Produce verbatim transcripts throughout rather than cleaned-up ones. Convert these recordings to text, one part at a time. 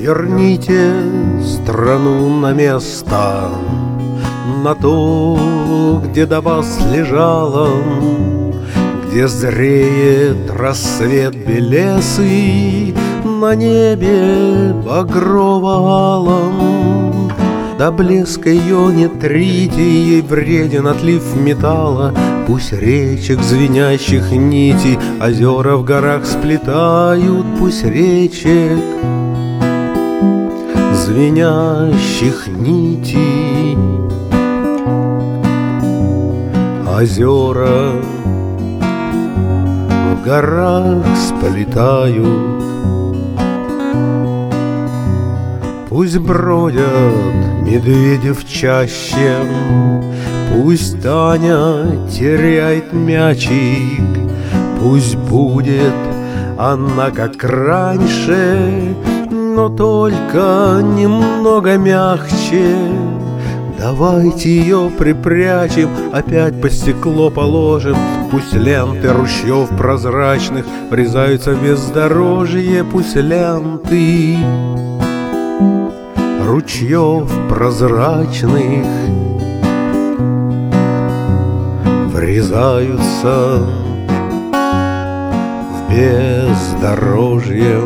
Верните страну на место, на то, где до вас лежала, где зреет рассвет белесый на небе багрово-алом. До блеска ее не трите, ей вреден отлив металла. Пусть речек звенящих нитей озера в горах сплетают, пусть речек звенящих нитей озера в горах сплетают. Пусть бродят медведи в чаще, пусть Таня теряет мячик, пусть будет она как раньше, но только немного мягче. Давайте ее припрячем, опять по стекло положим. Пусть ленты ручьев прозрачных врезаются в бездорожье, пусть ленты ручьев прозрачных врезаются в бездорожье.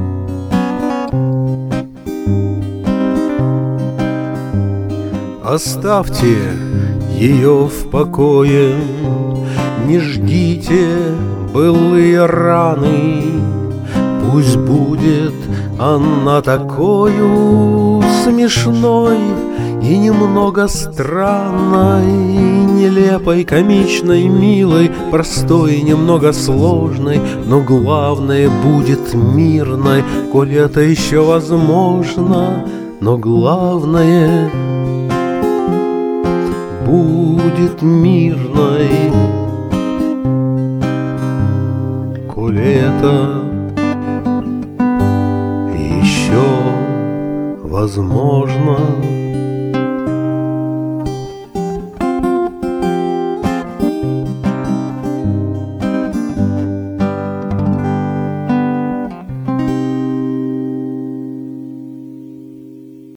Оставьте ее в покое, не ждите былые раны. Пусть будет она такою смешной и немного странной, нелепой, комичной, милой, простой и немного сложной, но главное будет мирной, коль это еще возможно. Но главное будет мирной, коль это еще возможно.